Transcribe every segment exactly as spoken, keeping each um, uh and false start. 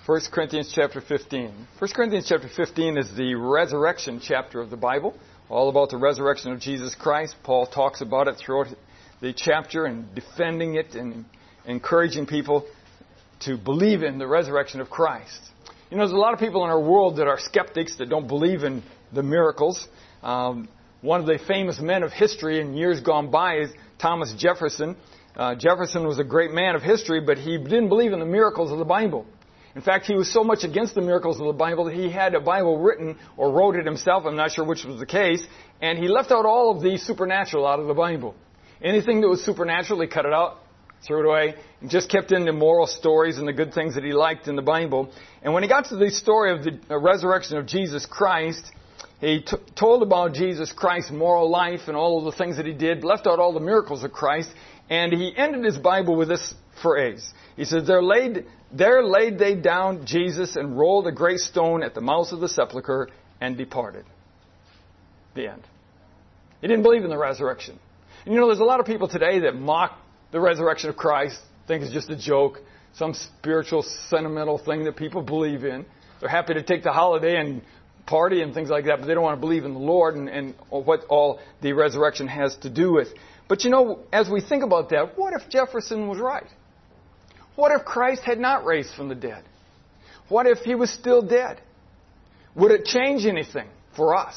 First Corinthians chapter fifteen. First Corinthians chapter fifteen is the resurrection chapter of the Bible, all about the resurrection of Jesus Christ. Paul talks about it throughout the chapter and defending it and encouraging people to believe in the resurrection of Christ. You know, there's a lot of people in our world that are skeptics, that don't believe in the miracles. Um, one of the famous men of history in years gone by is Thomas Jefferson. Uh, Jefferson was a great man of history, but he didn't believe in the miracles of the Bible. In fact, he was so much against the miracles of the Bible that he had a Bible written or wrote it himself. I'm not sure which was the case. And he left out all of the supernatural out of the Bible. Anything that was supernatural, he cut it out, threw it away, and just kept in the moral stories and the good things that he liked in the Bible. And when he got to the story of the resurrection of Jesus Christ, he t- told about Jesus Christ's moral life and all of the things that he did, left out all the miracles of Christ, and he ended his Bible with this phrase. He says, there laid, there laid they down Jesus and rolled a great stone at the mouth of the sepulchre and departed. The end. He didn't believe in the resurrection. And you know, there's a lot of people today that mock the resurrection of Christ, think it's just a joke, some spiritual, sentimental thing that people believe in. They're happy to take the holiday and party and things like that, but they don't want to believe in the Lord and, and what all the resurrection has to do with. But you know, as we think about that, what if Jefferson was right? What if Christ had not raised from the dead? What if he was still dead? Would it change anything for us?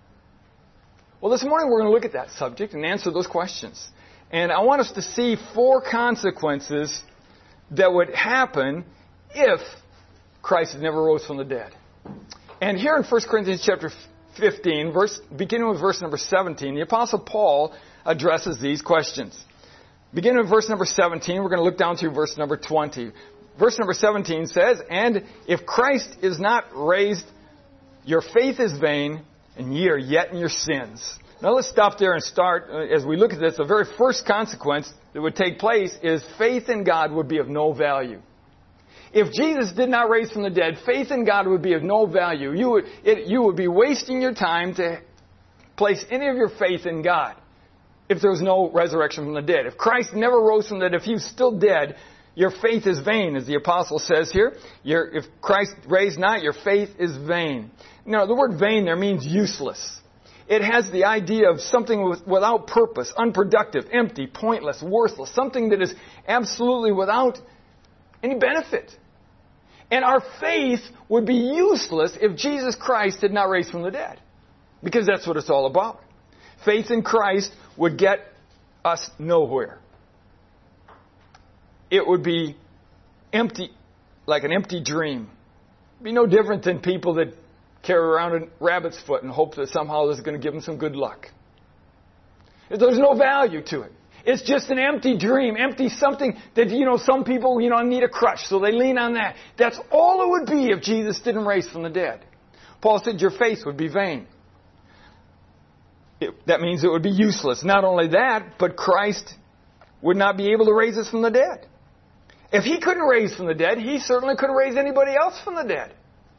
Well, this morning we're going to look at that subject and answer those questions. And I want us to see four consequences that would happen if Christ had never rose from the dead. And here in First Corinthians chapter fifteen, verse, beginning with verse number seventeen, the Apostle Paul addresses these questions. Beginning with verse number seventeen, we're going to look down through verse number twenty. Verse number seventeen says, and if Christ is not raised, your faith is vain, and ye are yet in your sins. Now let's stop there and start. As we look at this, the very first consequence that would take place is faith in God would be of no value. If Jesus did not raise from the dead, faith in God would be of no value. You would, it, you would be wasting your time to place any of your faith in God if there was no resurrection from the dead. If Christ never rose from the dead, if he was still dead, your faith is vain, as the apostle says here. Your, if Christ raised not, your faith is vain. Now, the word vain there means useless. It has the idea of something with, without purpose, unproductive, empty, pointless, worthless, something that is absolutely without any benefit. And our faith would be useless if Jesus Christ did not raise from the dead, because that's what it's all about. Faith in Christ would get us nowhere. It would be empty, like an empty dream. It'd be no different than people that carry around a rabbit's foot and hope that somehow this is going to give them some good luck. There's no value to it. It's just an empty dream, empty something that, you know, some people, you know, need a crutch, so they lean on that. That's all it would be if Jesus didn't raise from the dead. Paul said your faith would be vain. It, that means it would be useless. Not only that, but Christ would not be able to raise us from the dead. If he couldn't raise from the dead, he certainly couldn't raise anybody else from the dead.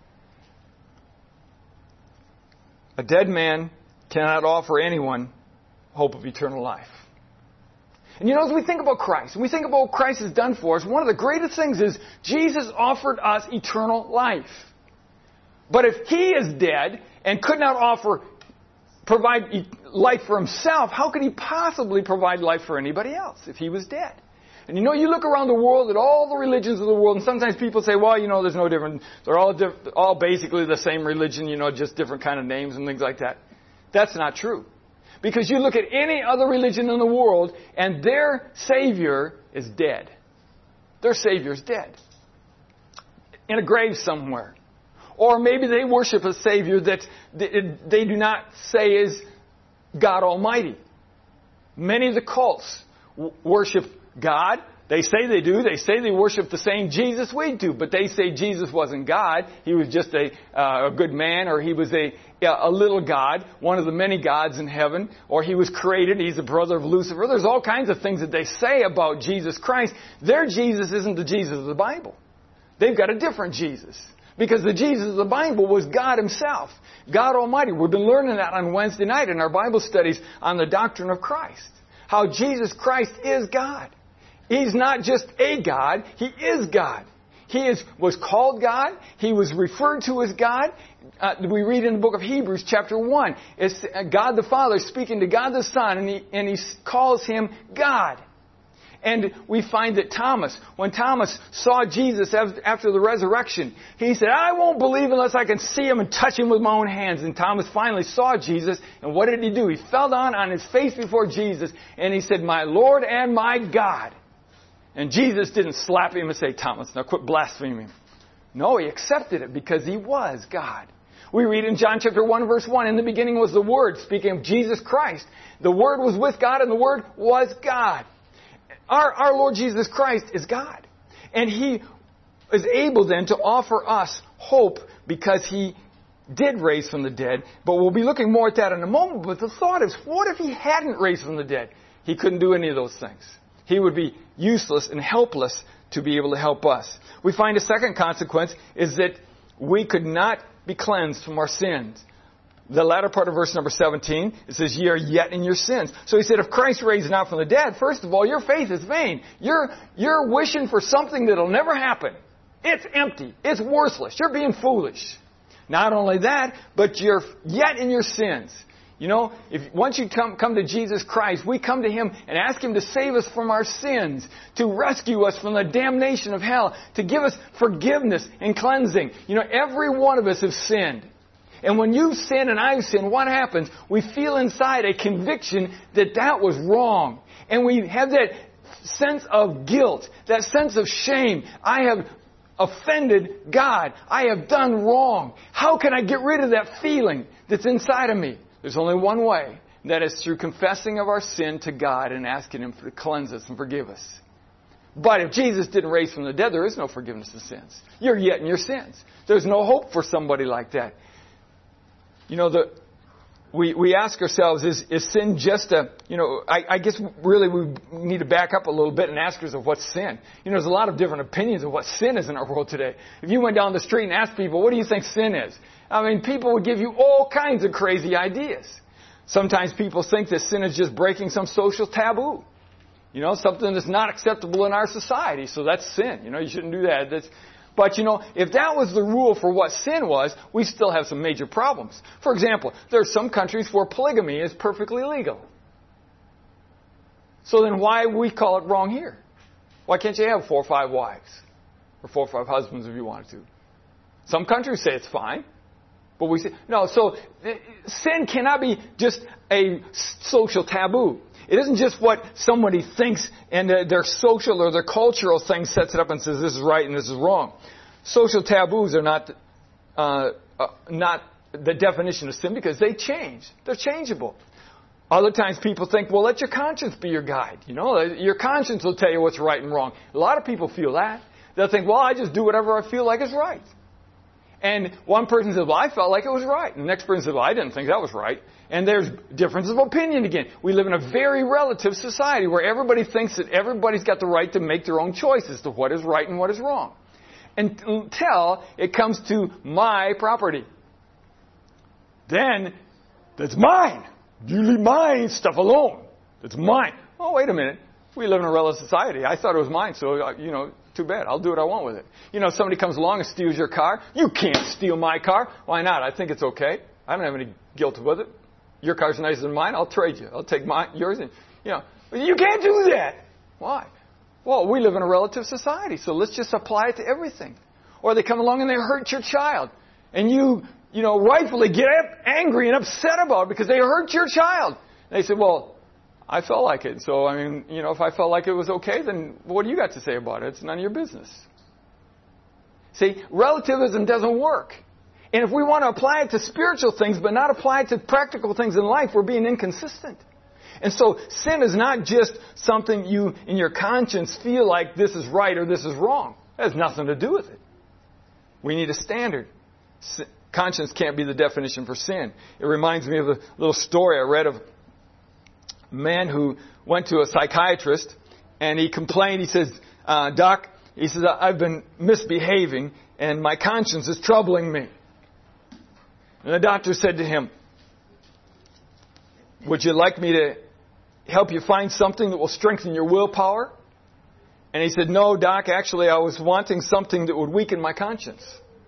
A dead man cannot offer anyone hope of eternal life. And you know, as we think about Christ, and we think about what Christ has done for us, one of the greatest things is Jesus offered us eternal life. But if he is dead and could not offer, provide life for himself, how could he possibly provide life for anybody else if he was dead? And you know, you look around the world at all the religions of the world, and sometimes people say, well, you know, there's no difference. They're all diff- all basically the same religion, you know, just different kind of names and things like that. That's not true. Because you look at any other religion in the world, and their Savior is dead. Their Savior is dead. In a grave somewhere. Or maybe they worship a Savior that they do not say is God Almighty. Many of the cults worship God. They say they do. They say they worship the same Jesus we do. But they say Jesus wasn't God. He was just a, uh, a good man, or he was a, a little God, one of the many gods in heaven, or he was created. He's the brother of Lucifer. There's all kinds of things that they say about Jesus Christ. Their Jesus isn't the Jesus of the Bible. They've got a different Jesus. Because the Jesus of the Bible was God himself. God Almighty. We've been learning that on Wednesday night in our Bible studies on the doctrine of Christ. How Jesus Christ is God. He's not just a God. He is God. He is, was called God. He was referred to as God. Uh, we read in the book of Hebrews chapter one. It's God the Father speaking to God the Son, and he, and he calls him God. And we find that Thomas, when Thomas saw Jesus after the resurrection, he said, I won't believe unless I can see him and touch him with my own hands. And Thomas finally saw Jesus, and what did he do? He fell down on his face before Jesus, and he said, my Lord and my God. And Jesus didn't slap him and say, Thomas, now quit blaspheming. No, he accepted it because he was God. We read in John chapter one, verse one, in the beginning was the Word, speaking of Jesus Christ. The Word was with God, and the Word was God. Our, our Lord Jesus Christ is God. And He is able then to offer us hope because He did raise from the dead. But we'll be looking more at that in a moment. But the thought is, what if He hadn't raised from the dead? He couldn't do any of those things. He would be useless and helpless to be able to help us. We find a second consequence is that we could not be cleansed from our sins. The latter part of verse number seventeen, it says, ye are yet in your sins. So he said, if Christ raised not from the dead, first of all, your faith is vain. You're, you're wishing for something that'll never happen. It's empty. It's worthless. You're being foolish. Not only that, but you're yet in your sins. You know, if once you come, come to Jesus Christ, we come to Him and ask Him to save us from our sins, to rescue us from the damnation of hell, to give us forgiveness and cleansing. You know, every one of us have sinned. And when you sin and I sin, what happens? We feel inside a conviction that that was wrong. And we have that sense of guilt, that sense of shame. I have offended God. I have done wrong. How can I get rid of that feeling that's inside of me? There's only one way. That is through confessing of our sin to God and asking Him to cleanse us and forgive us. But if Jesus didn't raise from the dead, there is no forgiveness of sins. You're yet in your sins. There's no hope for somebody like that. You know, the, we, we ask ourselves, is, is sin just a, you know, I, I guess really we need to back up a little bit and ask ourselves, what's sin? You know, there's a lot of different opinions of what sin is in our world today. If you went down the street and asked people, what do you think sin is? I mean, people would give you all kinds of crazy ideas. Sometimes people think that sin is just breaking some social taboo. You know, something that's not acceptable in our society. So that's sin. You know, you shouldn't do that. That's, But, you know, if that was the rule for what sin was, we still have some major problems. For example, there are some countries where polygamy is perfectly legal. So then why we call it wrong here? Why can't you have four or five wives? Or four or five husbands if you wanted to? Some countries say it's fine. But we say, no, so sin cannot be just a social taboo. It isn't just what somebody thinks and their social or their cultural thing sets it up and says this is right and this is wrong. Social taboos are not uh, uh, not the definition of sin because they change. They're changeable. Other times people think, well, let your conscience be your guide. You know, your conscience will tell you what's right and wrong. A lot of people feel that. They'll think, well, I just do whatever I feel like is right. And one person says, well, I felt like it was right. And the next person says, well, I didn't think that was right. And there's difference of opinion again. We live in a very relative society where everybody thinks that everybody's got the right to make their own choices to what is right and what is wrong. Until it comes to my property. Then, that's mine. You leave my stuff alone. It's mine. Oh, wait a minute. We live in a relative society. I thought it was mine, so, you know, too bad. I'll do what I want with it. You know, somebody comes along and steals your car. You can't steal my car. Why not? I think it's okay. I don't have any guilt with it. Your car's nicer than mine. I'll trade you. I'll take mine, yours. And, you know, you can't do that. Why? Well, we live in a relative society, so let's just apply it to everything. Or they come along and they hurt your child. And you, you know, rightfully get angry and upset about it because they hurt your child. And they say, well, I felt like it. So, I mean, you know, if I felt like it was okay, then what do you got to say about it? It's none of your business. See, relativism doesn't work. And if we want to apply it to spiritual things but not apply it to practical things in life, we're being inconsistent. And so sin is not just something you, in your conscience, feel like this is right or this is wrong. It has nothing to do with it. We need a standard. Conscience can't be the definition for sin. It reminds me of a little story I read of a man who went to a psychiatrist and he complained. He says, uh, Doc, he says, I've been misbehaving and my conscience is troubling me. And the doctor said to him, would you like me to help you find something that will strengthen your willpower? And he said, no, Doc, actually I was wanting something that would weaken my conscience.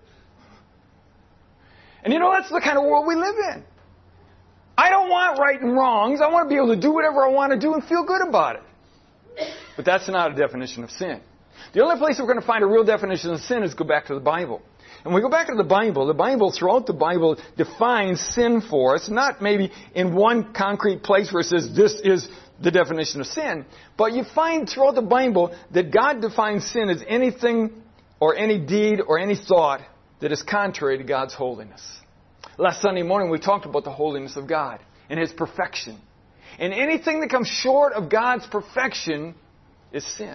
And you know, that's the kind of world we live in. I don't want right and wrongs. I want to be able to do whatever I want to do and feel good about it. But that's not a definition of sin. The only place we're going to find a real definition of sin is go back to the Bible. And when we go back to the Bible, the Bible, throughout the Bible, defines sin for us, not maybe in one concrete place where it says this is the definition of sin, but you find throughout the Bible that God defines sin as anything or any deed or any thought that is contrary to God's holiness. Last Sunday morning we talked about the holiness of God and His perfection. And anything that comes short of God's perfection is sin.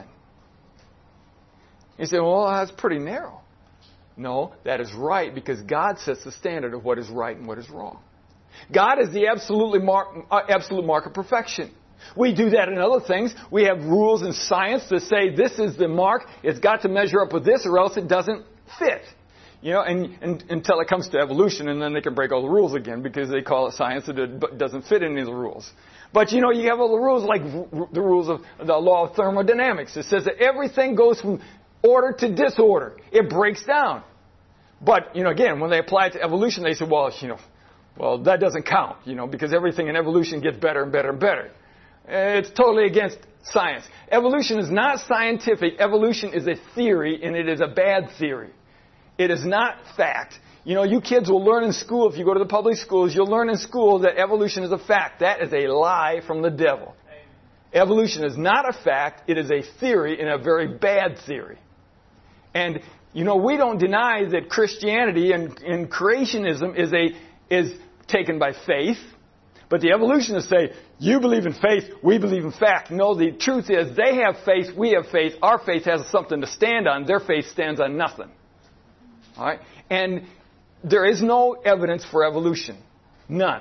You say, well, that's pretty narrow. No, that is right because God sets the standard of what is right and what is wrong. God is the absolutely mark, uh, absolute mark of perfection. We do that in other things. We have rules in science that say this is the mark. It's got to measure up with this or else it doesn't fit. You know, and, and until it comes to evolution, and then they can break all the rules again because they call it science and it doesn't fit any of the rules. But, you know, you have all the rules like the rules of the law of thermodynamics. It says that everything goes from order to disorder. It breaks down. But, you know, again, when they apply it to evolution, they say, well, you know, well, that doesn't count, you know, because everything in evolution gets better and better and better. It's totally against science. Evolution is not scientific. Evolution is a theory, and it is a bad theory. It is not fact. You know, you kids will learn in school, if you go to the public schools, you'll learn in school that evolution is a fact. That is a lie from the devil. Evolution is not a fact. It is a theory, and a very bad theory. And, you know, we don't deny that Christianity and, and creationism is a is taken by faith. But the evolutionists say, you believe in faith, we believe in fact. No, the truth is they have faith, we have faith. Our faith has something to stand on. Their faith stands on nothing. All right? And there is no evidence for evolution. None.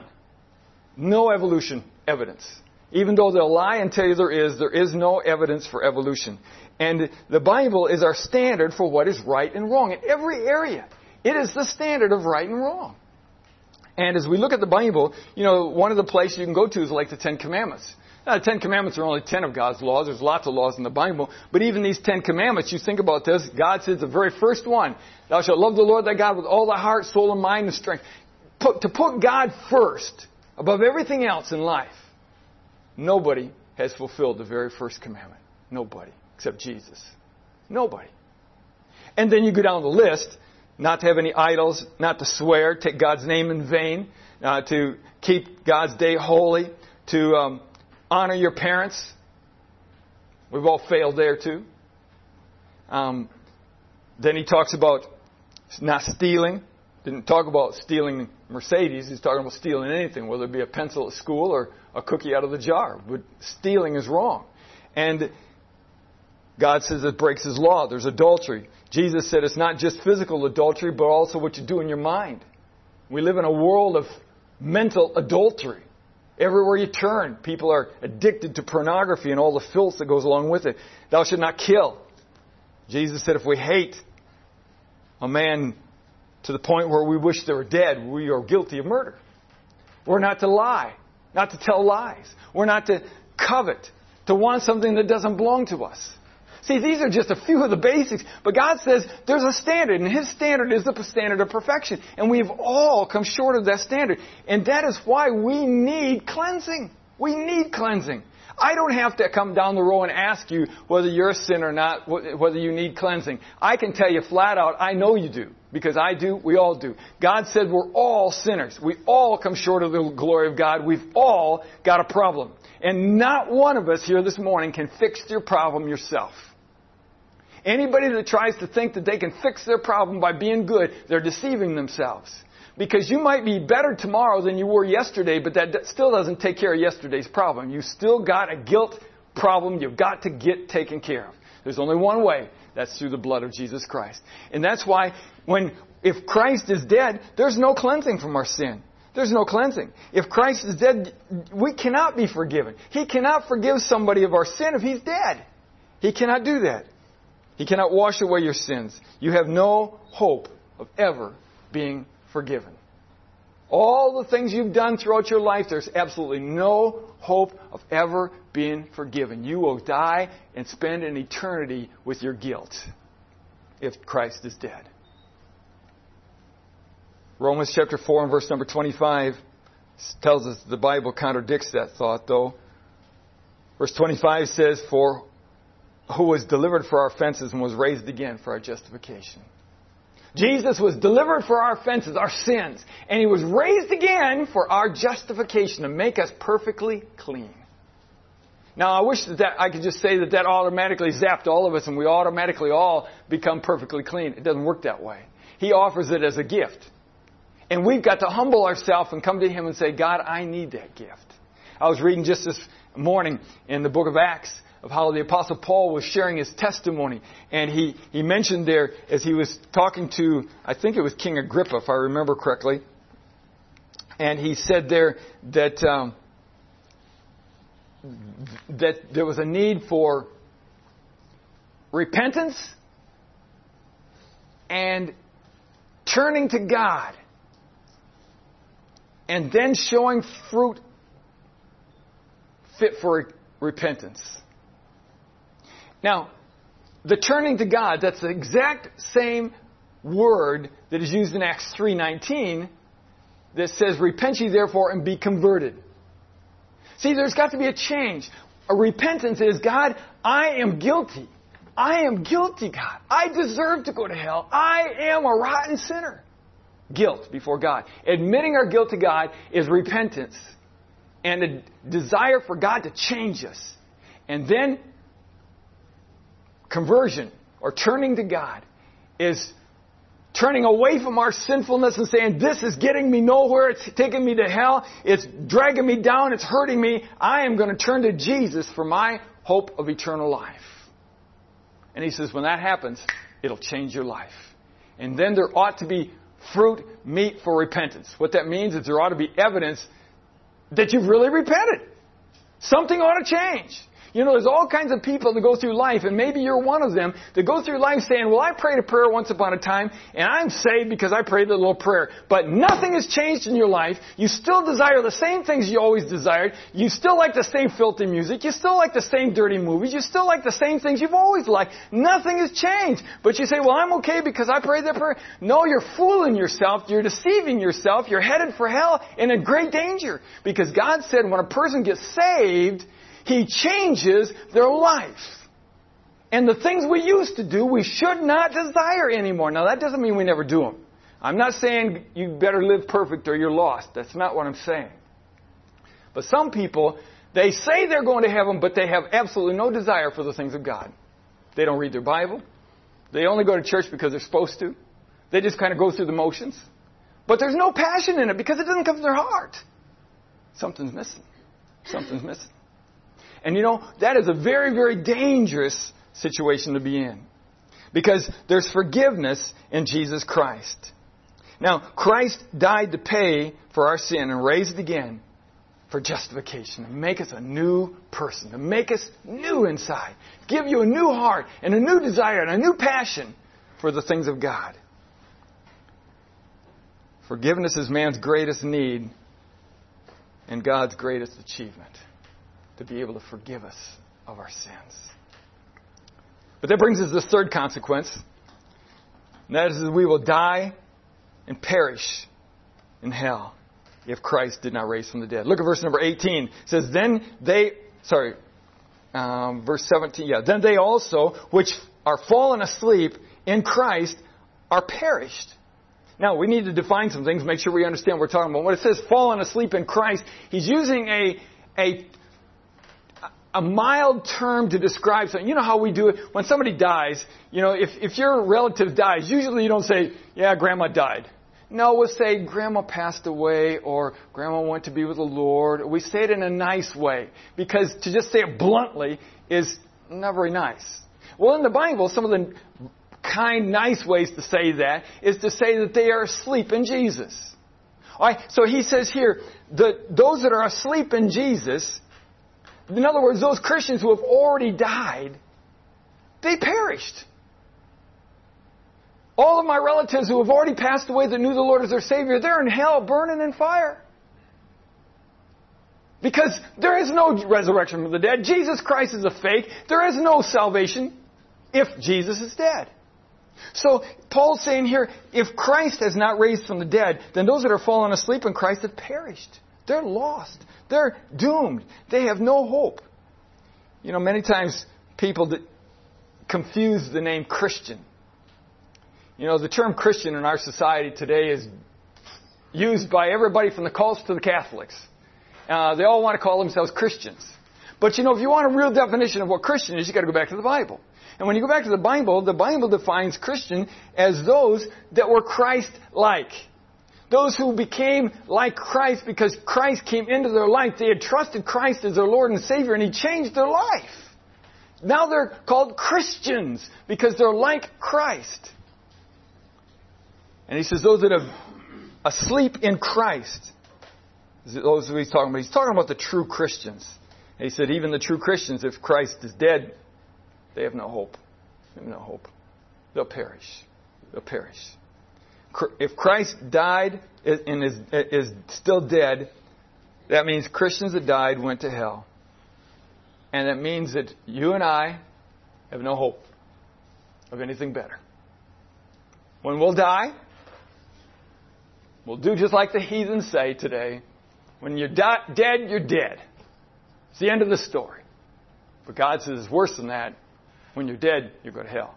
No evolution evidence. Even though they'll lie and tell you there is, there is no evidence for evolution. And the Bible is our standard for what is right and wrong in every area. It is the standard of right and wrong. And as we look at the Bible, you know, one of the places you can go to is like the Ten Commandments. Now, the Ten Commandments are only ten of God's laws. There's lots of laws in the Bible. But even these Ten Commandments, you think about this, God says the very first one, thou shalt love the Lord thy God with all thy heart, soul, and mind and strength. Put, to put God first above everything else in life. Nobody has fulfilled the very first commandment. Nobody. Except Jesus. Nobody. And then you go down the list. Not to have any idols, not to swear, take God's name in vain, uh, to keep God's day holy, to um, honor your parents. We've all failed there too. Um, then he talks about not stealing. Didn't talk about stealing Mercedes. He's talking about stealing anything, whether it be a pencil at school or a cookie out of the jar. But stealing is wrong. And God says it breaks His law. There's adultery. Jesus said it's not just physical adultery, but also what you do in your mind. We live in a world of mental adultery. Everywhere you turn, people are addicted to pornography and all the filth that goes along with it. Thou shalt not kill. Jesus said if we hate a man to the point where we wish they were dead, we are guilty of murder. We're not to lie, not to tell lies. We're not to covet, to want something that doesn't belong to us. See, these are just a few of the basics. But God says there's a standard, and His standard is the standard of perfection. And we've all come short of that standard. And that is why we need cleansing. We need cleansing. I don't have to come down the row and ask you whether you're a sinner or not, whether you need cleansing. I can tell you flat out, I know you do. Because I do, we all do. God said we're all sinners. We all come short of the glory of God. We've all got a problem. And not one of us here this morning can fix your problem yourself. Anybody that tries to think that they can fix their problem by being good, they're deceiving themselves. Because you might be better tomorrow than you were yesterday, but that still doesn't take care of yesterday's problem. You still got a guilt problem you've got to get taken care of. There's only one way. That's through the blood of Jesus Christ. And that's why when, if Christ is dead, there's no cleansing from our sin. There's no cleansing. If Christ is dead, we cannot be forgiven. He cannot forgive somebody of our sin if He's dead. He cannot do that. He cannot wash away your sins. You have no hope of ever being forgiven. All the things you've done throughout your life, there's absolutely no hope of ever being forgiven. You will die and spend an eternity with your guilt if Christ is dead. Romans chapter four and verse number twenty-five tells us the Bible contradicts that thought, though. Verse twenty-five says, "For who was delivered for our offenses and was raised again for our justification." Jesus was delivered for our offenses, our sins, and He was raised again for our justification, to make us perfectly clean. Now, I wish that, that I could just say that that automatically zapped all of us and we automatically all become perfectly clean. It doesn't work that way. He offers it as a gift. And we've got to humble ourselves and come to Him and say, God, I need that gift. I was reading just this morning in the book of Acts of how the Apostle Paul was sharing his testimony. And he, he mentioned there, as he was talking to, I think it was King Agrippa, if I remember correctly. And he said there that, um, that there was a need for repentance and turning to God. And then showing fruit fit for repentance. Now, the turning to God, that's the exact same word that is used in Acts three nineteen that says, "Repent ye therefore and be converted." See, there's got to be a change. A repentance is, God, I am guilty. I am guilty, God. I deserve to go to hell. I am a rotten sinner. Guilt before God. Admitting our guilt to God is repentance and a desire for God to change us. And then conversion, or turning to God, is turning away from our sinfulness and saying, this is getting me nowhere. It's taking me to hell. It's dragging me down. It's hurting me. I am going to turn to Jesus for my hope of eternal life. And He says, when that happens, it'll change your life. And then there ought to be fruit, meat for repentance. What that means is there ought to be evidence that you've really repented. Something ought to change. You know, there's all kinds of people that go through life, and maybe you're one of them, that go through life saying, well, I prayed a prayer once upon a time, and I'm saved because I prayed that little prayer. But nothing has changed in your life. You still desire the same things you always desired. You still like the same filthy music. You still like the same dirty movies. You still like the same things you've always liked. Nothing has changed. But you say, well, I'm okay because I prayed that prayer. No, you're fooling yourself. You're deceiving yourself. You're headed for hell and in great danger. Because God said when a person gets saved, He changes their life. And the things we used to do, we should not desire anymore. Now, that doesn't mean we never do them. I'm not saying you better live perfect or you're lost. That's not what I'm saying. But some people, they say they're going to heaven, but they have absolutely no desire for the things of God. They don't read their Bible. They only go to church because they're supposed to. They just kind of go through the motions. But there's no passion in it because it doesn't come from their heart. Something's missing. Something's missing. And you know, that is a very, very dangerous situation to be in. Because there's forgiveness in Jesus Christ. Now, Christ died to pay for our sin and raised again for justification. To make us a new person. To make us new inside. Give you a new heart and a new desire and a new passion for the things of God. Forgiveness is man's greatest need and God's greatest achievement. To be able to forgive us of our sins. But that brings us to the third consequence. And that is that we will die and perish in hell if Christ did not raise from the dead. Look at verse number eighteen. It says, then they, sorry, um, verse seventeen, yeah. Then they also, which are fallen asleep in Christ, are perished. Now, we need to define some things, make sure we understand what we're talking about. When it says fallen asleep in Christ, he's using a, a A mild term to describe something. You know how we do it? When somebody dies, you know, if, if your relative dies, usually you don't say, yeah, Grandma died. No, we'll say, Grandma passed away, or Grandma went to be with the Lord. We say it in a nice way, because to just say it bluntly is not very nice. Well, in the Bible, some of the kind, nice ways to say that is to say that they are asleep in Jesus. All right, so he says here, that those that are asleep in Jesus, in other words, those Christians who have already died, they perished. All of my relatives who have already passed away that knew the Lord as their Savior, they're in hell burning in fire. Because there is no resurrection from the dead. Jesus Christ is a fake. There is no salvation if Jesus is dead. So Paul's saying here, if Christ has not raised from the dead, then those that are fallen asleep in Christ have perished. They're lost. They're doomed. They have no hope. You know, many times people that confuse the name Christian. You know, the term Christian in our society today is used by everybody from the cults to the Catholics. Uh, they all want to call themselves Christians. But you know, if you want a real definition of what Christian is, you've got to go back to the Bible. And when you go back to the Bible, the Bible defines Christian as those that were Christ-like. Those who became like Christ because Christ came into their life. They had trusted Christ as their Lord and Savior, and He changed their life. Now they're called Christians because they're like Christ. And he says those that are asleep in Christ, those who he's talking about. He's talking about the true Christians. And he said even the true Christians, if Christ is dead, they have no hope. They have no hope. They'll perish. They'll perish. If Christ died and is, is still dead, that means Christians that died went to hell. And that means that you and I have no hope of anything better. When we'll die, we'll do just like the heathens say today. When you're di- dead, you're dead. It's the end of the story. But God says it's worse than that. When you're dead, you go to hell.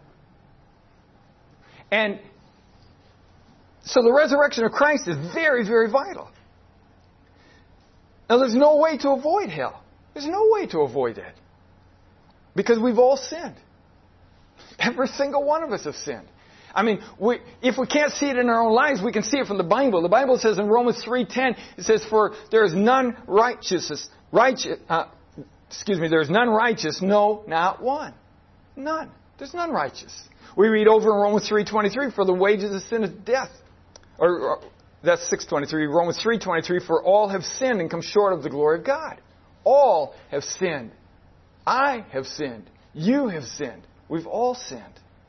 And so the resurrection of Christ is very, very vital. Now there's no way to avoid hell. There's no way to avoid that. Because we've all sinned. Every single one of us have sinned. I mean, we, if we can't see it in our own lives, we can see it from the Bible. The Bible says in Romans three ten, it says, "For there is none righteous, righteous, uh, excuse me, there is none righteous, no, not one." None. There's none righteous. We read over in Romans three twenty-three, "For the wages of sin is death." Or, or that's six twenty-three. Romans three twenty-three, "For all have sinned and come short of the glory of God." All have sinned. I have sinned. You have sinned. We've all sinned.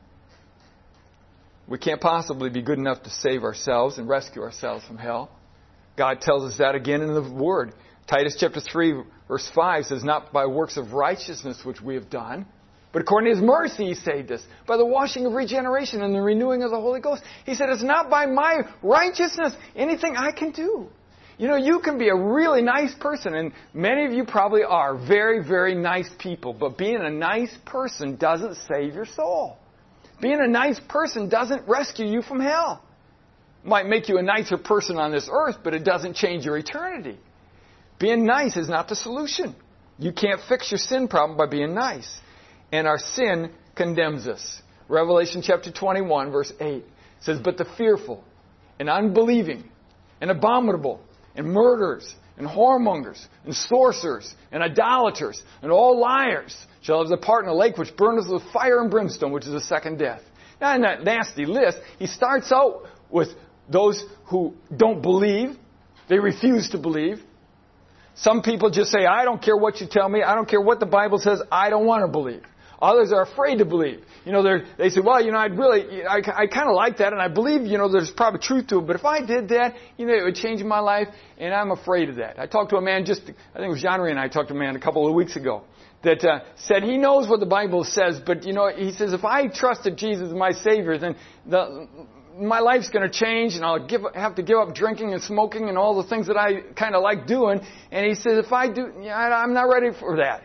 We can't possibly be good enough to save ourselves and rescue ourselves from hell. God tells us that again in the Word. Titus chapter three, verse five says, "Not by works of righteousness which we have done, but according to His mercy He saved us, by the washing of regeneration and the renewing of the Holy Ghost." He said, it's not by my righteousness, anything I can do. You know, you can be a really nice person, and many of you probably are very, very nice people, but being a nice person doesn't save your soul. Being a nice person doesn't rescue you from hell. It might make you a nicer person on this earth, but it doesn't change your eternity. Being nice is not the solution. You can't fix your sin problem by being nice. And our sin condemns us. Revelation chapter twenty-one, verse eight says, "But the fearful and unbelieving and abominable and murderers and whoremongers and sorcerers and idolaters and all liars shall have their part in a lake which burneth with fire and brimstone, which is the second death." Now in that nasty list, he starts out with those who don't believe. They refuse to believe. Some people just say, "I don't care what you tell me. I don't care what the Bible says. I don't want to believe." Others are afraid to believe. You know, they they say, "Well, you know, I'd really, I, I kind of like that, and I believe, you know, there's probably truth to it. But if I did that, you know, it would change my life, and I'm afraid of that." I talked to a man just, I think it was Jean-Marie and I talked to a man a couple of weeks ago that uh, said he knows what the Bible says, but you know, he says, if I trusted Jesus as my Savior, then the, my life's going to change, and I'll give, have to give up drinking and smoking and all the things that I kind of like doing. And he says, if I do, yeah, I'm not ready for that.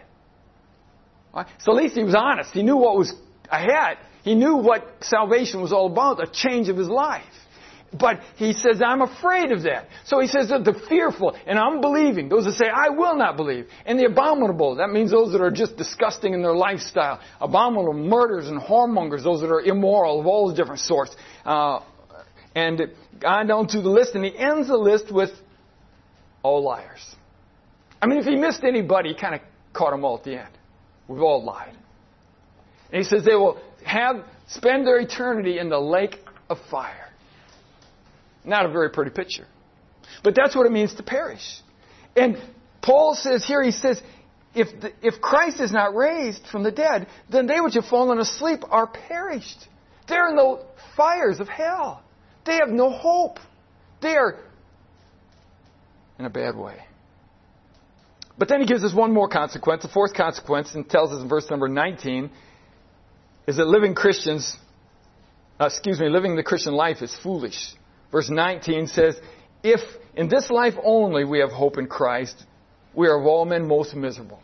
So at least he was honest. He knew what was ahead. He knew what salvation was all about, a change of his life. But he says, I'm afraid of that. So he says that the fearful and unbelieving, those that say, I will not believe, and the abominable, that means those that are just disgusting in their lifestyle, abominable, murderers and whoremongers, those that are immoral of all the different sorts. Uh, and on down through the list, and he ends the list with all liars. I mean, if he missed anybody, he kind of caught them all at the end. We've all lied. And he says they will have spend their eternity in the lake of fire. Not a very pretty picture. But that's what it means to perish. And Paul says here, he says, if the, if Christ is not raised from the dead, then they which have fallen asleep are perished. They're in the fires of hell. They have no hope. They are in a bad way. But then he gives us one more consequence, the fourth consequence, and tells us in verse number nineteen, is that living Christians, uh, excuse me, living the Christian life is foolish. Verse nineteen says, if in this life only we have hope in Christ, we are of all men most miserable.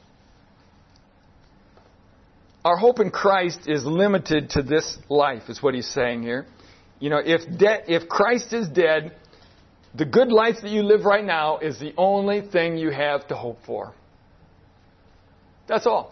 Our hope in Christ is limited to this life, is what he's saying here. You know, if de- if Christ is dead, the good life that you live right now is the only thing you have to hope for. That's all.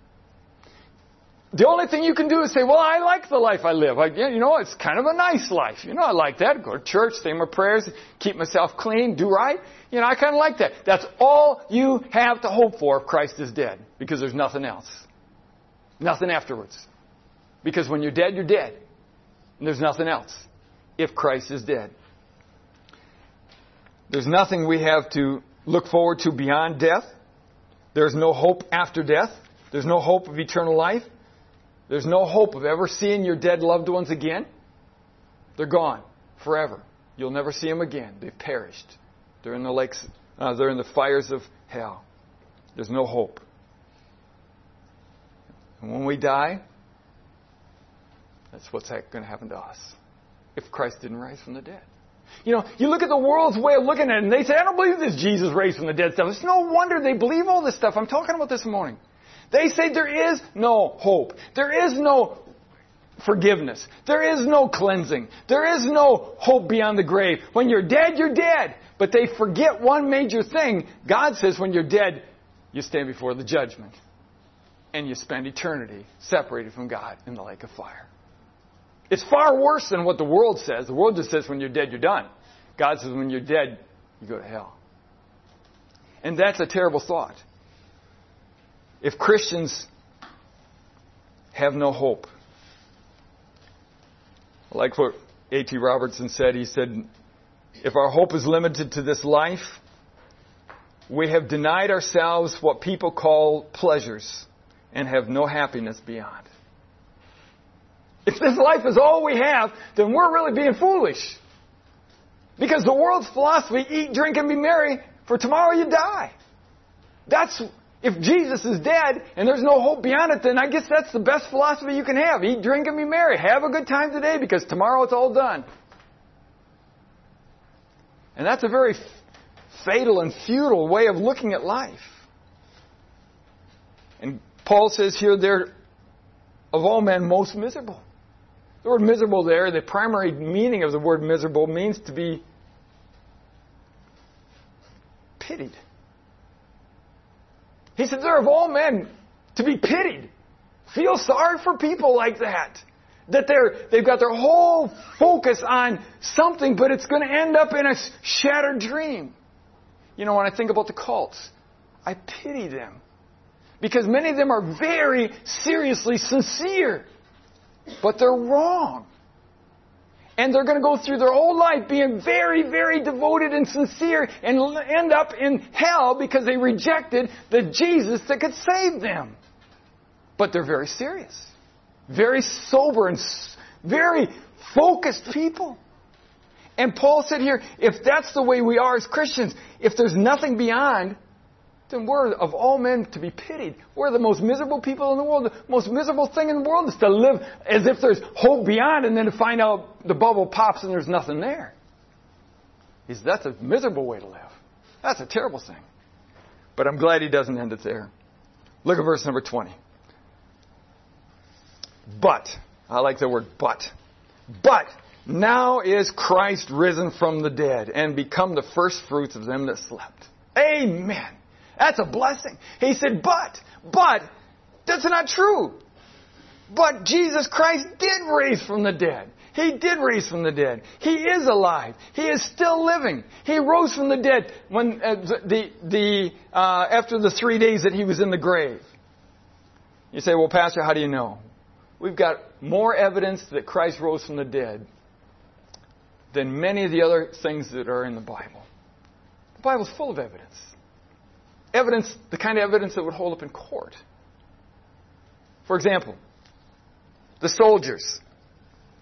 The only thing you can do is say, well, I like the life I live. I, you know, it's kind of a nice life. You know, I like that. Go to church, say my prayers, keep myself clean, do right. You know, I kind of like that. That's all you have to hope for if Christ is dead, because there's nothing else. Nothing afterwards. Because when you're dead, you're dead. And there's nothing else if Christ is dead. There's nothing we have to look forward to beyond death. There's no hope after death. There's no hope of eternal life. There's no hope of ever seeing your dead loved ones again. They're gone forever. You'll never see them again. They've perished. They're in the lakes. Uh, they're in the fires of hell. There's no hope. And when we die, that's what's going to happen to us if Christ didn't rise from the dead. You know, you look at the world's way of looking at it, and they say, I don't believe this Jesus raised from the dead stuff. It's no wonder they believe all this stuff I'm talking about this morning. They say there is no hope. There is no forgiveness. There is no cleansing. There is no hope beyond the grave. When you're dead, you're dead. But they forget one major thing. God says when you're dead, you stand before the judgment. And you spend eternity separated from God in the lake of fire. It's far worse than what the world says. The world just says when you're dead, you're done. God says when you're dead, you go to hell. And that's a terrible thought. If Christians have no hope, like what A T Robertson said, he said, if our hope is limited to this life, we have denied ourselves what people call pleasures and have no happiness beyond. If this life is all we have, then we're really being foolish. Because the world's philosophy, eat, drink, and be merry, for tomorrow you die. That's, if Jesus is dead and there's no hope beyond it, then I guess that's the best philosophy you can have. Eat, drink, and be merry. Have a good time today because tomorrow it's all done. And that's a very f- fatal and futile way of looking at life. And Paul says here, they're of all men most miserable. The word miserable there, the primary meaning of the word miserable means to be pitied. He said they're of all men to be pitied. Feel sorry for people like that. That they're, they've got their whole focus on something, but it's going to end up in a shattered dream. You know, when I think about the cults, I pity them. Because many of them are very seriously sincere. But they're wrong. And they're going to go through their whole life being very, very devoted and sincere and end up in hell because they rejected the Jesus that could save them. But they're very serious. Very sober and very focused people. And Paul said here, if that's the way we are as Christians, if there's nothing beyond, then we're of all men to be pitied. We're the most miserable people in the world. The most miserable thing in the world is to live as if there's hope beyond and then to find out the bubble pops and there's nothing there. He said, that's a miserable way to live. That's a terrible thing. But I'm glad he doesn't end it there. Look at verse number twenty. But, I like the word but. But, now is Christ risen from the dead and become the first fruits of them that slept. Amen. That's a blessing. He said, but, but, that's not true. But Jesus Christ did raise from the dead. He did raise from the dead. He is alive. He is still living. He rose from the dead when uh, the the uh, after the three days that he was in the grave. You say, well, Pastor, how do you know? We've got more evidence that Christ rose from the dead than many of the other things that are in the Bible. The Bible's full of evidence. Evidence, the kind of evidence that would hold up in court. For example, the soldiers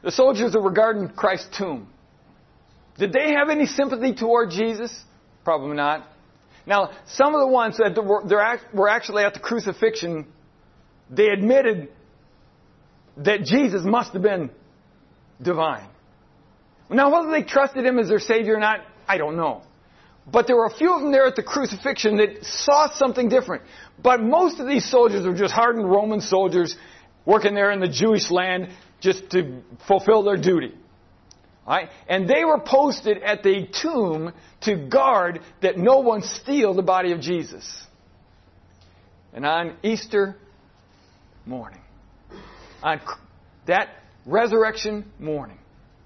The soldiers that were guarding Christ's tomb, did they have any sympathy toward Jesus? Probably not. Now, some of the ones that were actually at the crucifixion, they admitted that Jesus must have been divine. Now, whether they trusted him as their Savior or not, I don't know. But there were a few of them there at the crucifixion that saw something different. But most of these soldiers were just hardened Roman soldiers working there in the Jewish land just to fulfill their duty. All right? And they were posted at the tomb to guard that no one steal the body of Jesus. And on Easter morning, on that resurrection morning,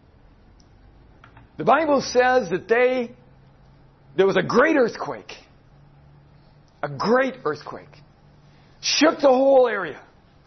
the Bible says that they, there was a great earthquake. A great earthquake. Shook the whole area.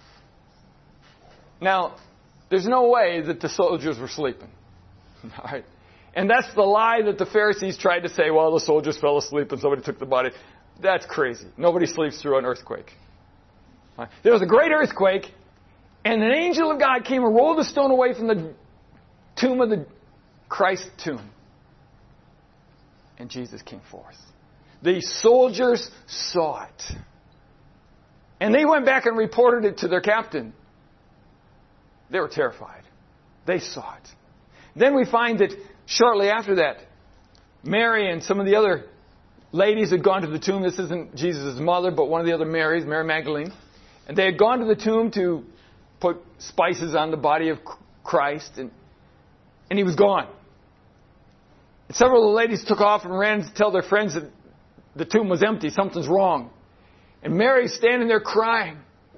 Now, there's no way that the soldiers were sleeping. All right? And that's the lie that the Pharisees tried to say, well, the soldiers fell asleep and somebody took the body. That's crazy. Nobody sleeps through an earthquake. All right? There was a great earthquake, and an angel of God came and rolled the stone away from the tomb of the Christ's tomb. And Jesus came forth. The soldiers saw it. And they went back and reported it to their captain. They were terrified. They saw it. Then we find that shortly after that, Mary and some of the other ladies had gone to the tomb. This isn't Jesus' mother, but one of the other Marys, Mary Magdalene. And they had gone to the tomb to put spices on the body of Christ. And, and he was gone. And several of the ladies took off and ran to tell their friends that the tomb was empty. Something's wrong. And Mary's standing there crying.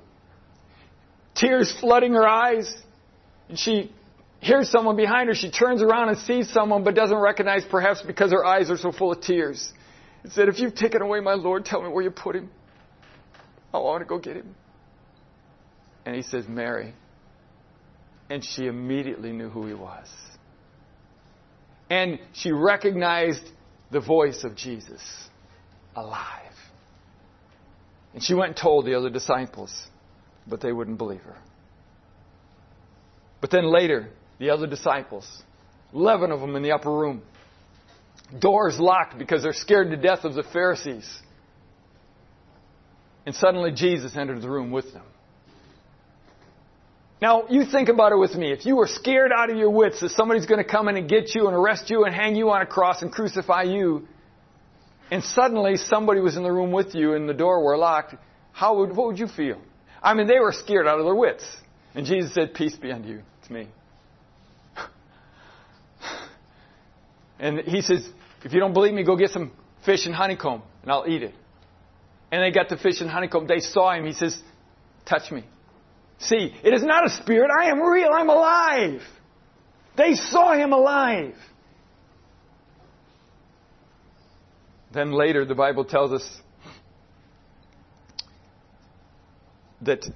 Tears flooding her eyes. And she hears someone behind her. She turns around and sees someone but doesn't recognize, perhaps because her eyes are so full of tears. And said, if you've taken away my Lord, tell me where you put him. I want to go get him. And he says, Mary. And she immediately knew who he was. And she recognized the voice of Jesus alive. And she went and told the other disciples, but they wouldn't believe her. But then later, the other disciples, eleven of them in the upper room, doors locked because they're scared to death of the Pharisees. And suddenly Jesus entered the room with them. Now, you think about it with me. If you were scared out of your wits that somebody's going to come in and get you and arrest you and hang you on a cross and crucify you, and suddenly somebody was in the room with you and the door were locked, how would, what would you feel? I mean, they were scared out of their wits. And Jesus said, peace be unto you. It's me. And he says, if you don't believe me, go get some fish and honeycomb and I'll eat it. And they got the fish and honeycomb. They saw him. He says, touch me. See, it is not a spirit. I am real. I'm alive. They saw him alive. Then later, the Bible tells us that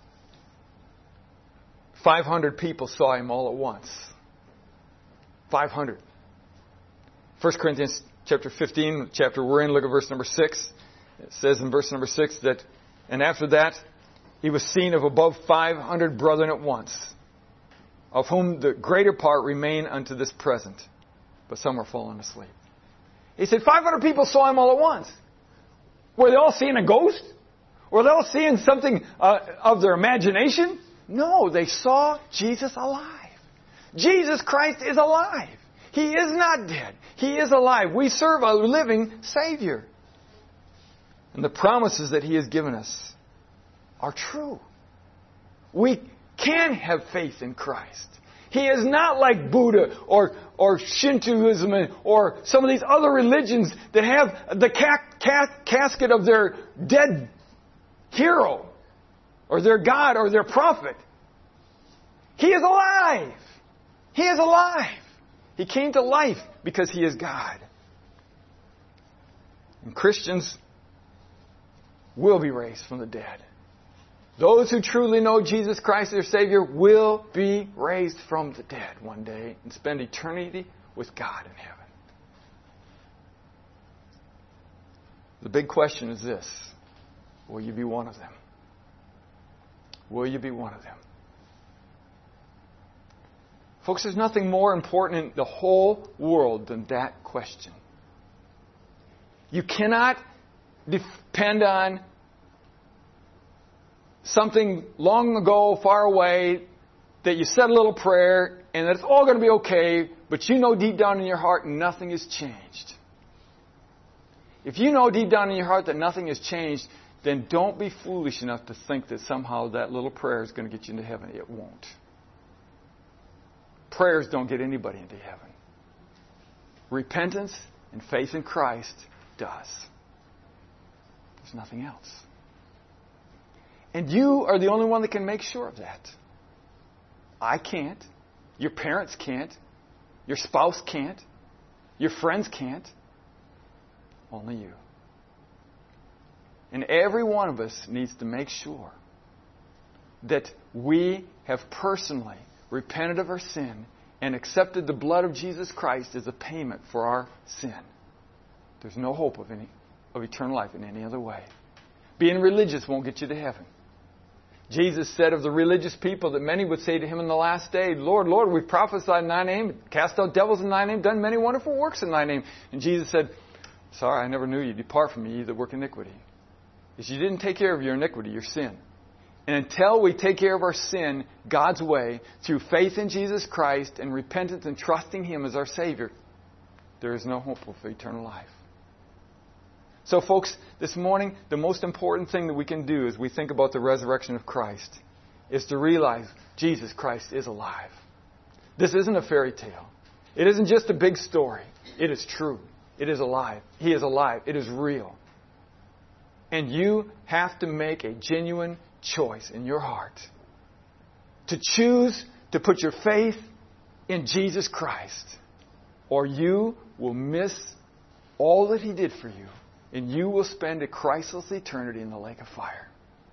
five hundred people saw him all at once. five hundred. First Corinthians chapter fifteen, chapter we're in, look at verse number six. It says in verse number six that, and after that, he was seen of above five hundred brethren at once, of whom the greater part remain unto this present, but some are fallen asleep. He said five hundred people saw him all at once. Were they all seeing a ghost? Were they all seeing something uh, of their imagination? No, they saw Jesus alive. Jesus Christ is alive. He is not dead. He is alive. We serve a living Savior. And the promises that He has given us are true. We can have faith in Christ. He is not like Buddha or, or Shintoism or some of these other religions that have the ca- ca- casket of their dead hero or their God or their prophet. He is alive. He is alive. He came to life because He is God. And Christians will be raised from the dead. Those who truly know Jesus Christ as their Savior will be raised from the dead one day and spend eternity with God in heaven. The big question is this: will you be one of them? Will you be one of them? Folks, there's nothing more important in the whole world than that question. You cannot depend on something long ago, far away, that you said a little prayer and that it's all going to be okay, but you know deep down in your heart nothing has changed. If you know deep down in your heart that nothing has changed, then don't be foolish enough to think that somehow that little prayer is going to get you into heaven. It won't. Prayers don't get anybody into heaven. Repentance and faith in Christ does. There's nothing else. And you are the only one that can make sure of that. I can't. Your parents can't. Your spouse can't. Your friends can't. Only you. And every one of us needs to make sure that we have personally repented of our sin and accepted the blood of Jesus Christ as a payment for our sin. There's no hope of any of eternal life in any other way. Being religious won't get you to heaven. Jesus said of the religious people that many would say to him in the last day, Lord, Lord, we've prophesied in thy name, cast out devils in thy name, done many wonderful works in thy name. And Jesus said, sorry, I never knew you. Depart from me, ye that work iniquity. Because you didn't take care of your iniquity, your sin. And until we take care of our sin God's way, through faith in Jesus Christ and repentance and trusting Him as our Savior, there is no hope of eternal life. So folks, this morning, the most important thing that we can do as we think about the resurrection of Christ is to realize Jesus Christ is alive. This isn't a fairy tale. It isn't just a big story. It is true. It is alive. He is alive. It is real. And you have to make a genuine choice in your heart to choose to put your faith in Jesus Christ, or you will miss all that He did for you, and you will spend a Christless eternity in the lake of fire.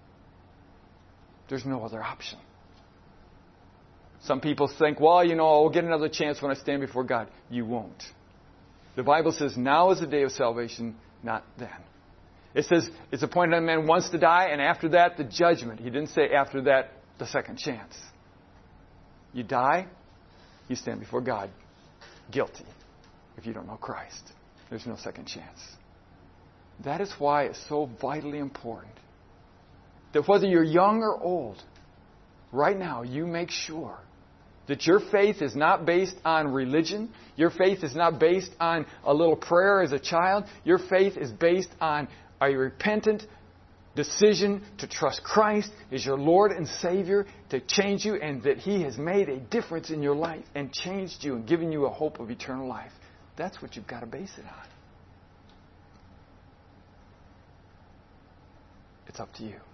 There's no other option. Some people think, well, you know, I'll get another chance when I stand before God. You won't. The Bible says now is the day of salvation, not then. It says it's appointed on man once to die, and after that, the judgment. He didn't say after that, the second chance. You die, you stand before God guilty if you don't know Christ. There's no second chance. That is why it's so vitally important that whether you're young or old, right now you make sure that your faith is not based on religion. Your faith is not based on a little prayer as a child. Your faith is based on a repentant decision to trust Christ as your Lord and Savior, to change you, and that He has made a difference in your life and changed you and given you a hope of eternal life. That's what you've got to base it on. It's up to you.